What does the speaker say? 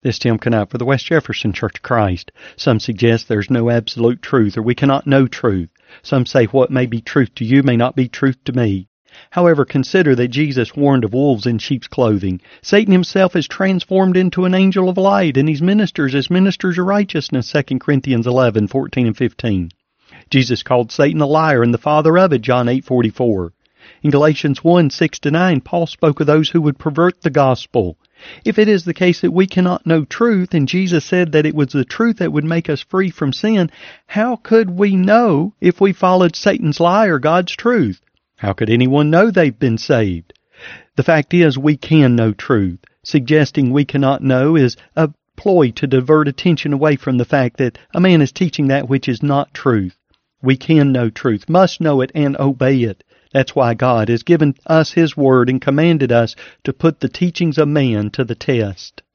This is Tim Knupp for the West Jefferson Church of Christ. Some suggest there's no absolute truth, or we cannot know truth. Some say what may be truth to you may not be truth to me. However, consider that Jesus warned of wolves in sheep's clothing. Satan himself is transformed into an angel of light, and his ministers as ministers of righteousness, 2 Corinthians 11:14 and 15. Jesus called Satan a liar and the father of it, John 8:44. In Galatians 1:6-9, Paul spoke of those who would pervert the gospel. If it is the case that we cannot know truth, and Jesus said that it was the truth that would make us free from sin, how could we know if we followed Satan's lie or God's truth? How could anyone know they've been saved? The fact is, we can know truth. Suggesting we cannot know is a ploy to divert attention away from the fact that a man is teaching that which is not truth. We can know truth, must know it, and obey it. That's why God has given us His Word and commanded us to put the teachings of man to the test.